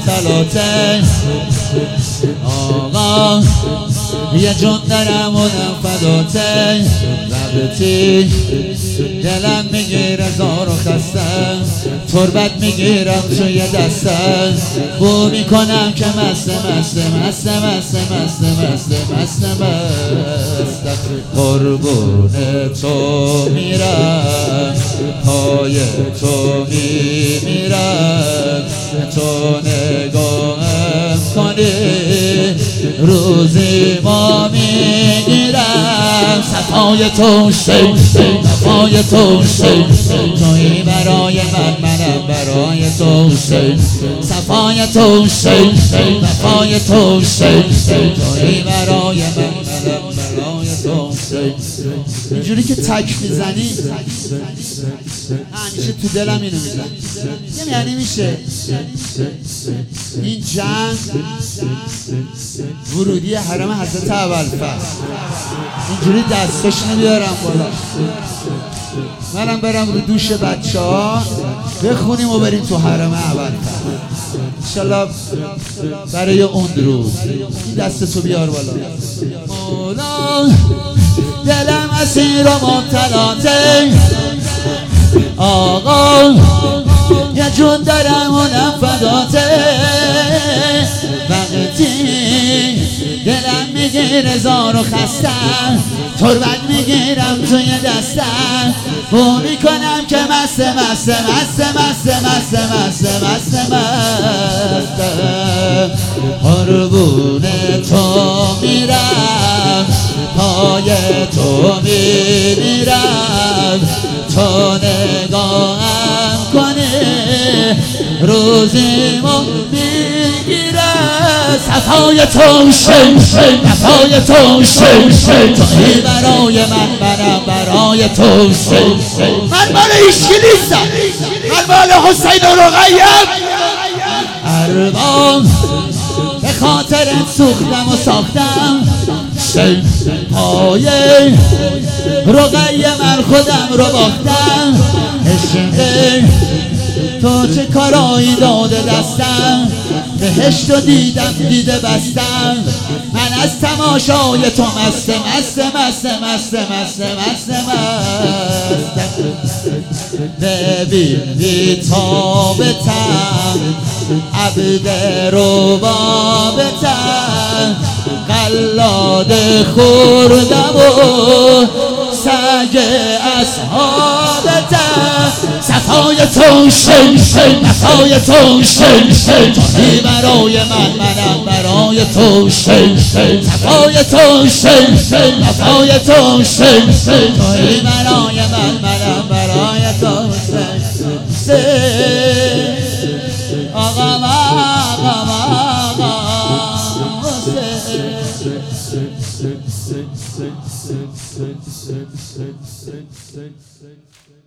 مبتلاته آقا یه جون دارم اونم فداته ربطی دلم میگیره زار و خستم تربت میگیرم توی دستم بو میکنم که مست قربون تو میرم پای تو میمیرم تو نگاهم کنی روزی ما میگیرم صفای تو صفای تو تویی برای منم برای تو صفای تو صفای تو تویی برای منم برای تو اینجوری که تک میزنی همیشه تو دلم اینو میزنی یعنی میشه این جنگ ورودی حرم حضرت ابوالفضل اینجوری دستاشونو بیارم بالا منم برم رو دوش بچه ها بخونیم و بریم تو حرم ابوالفضل انشالله برای اون روز این دستتو بیار بالا مولا دلم اسیر و مبتلاته آقا یه جون دارم اونم فداته وقتی دلم میگیره زار و خستم تربت میگیرم توی دستم بو میکنم که مست قربون تو میرم پای تو میمیرم تو نگاهم کنی روزی ما میگیرم صفای تو صفای تو تویی برای منم برای تو من مال هیچکی نیستم من مال حسین و رقیه ارباب به خاطر سوختم و ساختم پای رقیه من خودم رو باختم عشق تو چه کارایی داده دستم بهشت رو دیدم دیده بستم من از تماشای تو مست ببین بی‌تابتم عبد ربابتم قلاد خوردم و سگ اصحابتم صفای تو صفای تو تویی برای منم برای تو صفای تو صفای تو تویی برای منم برای تو آقا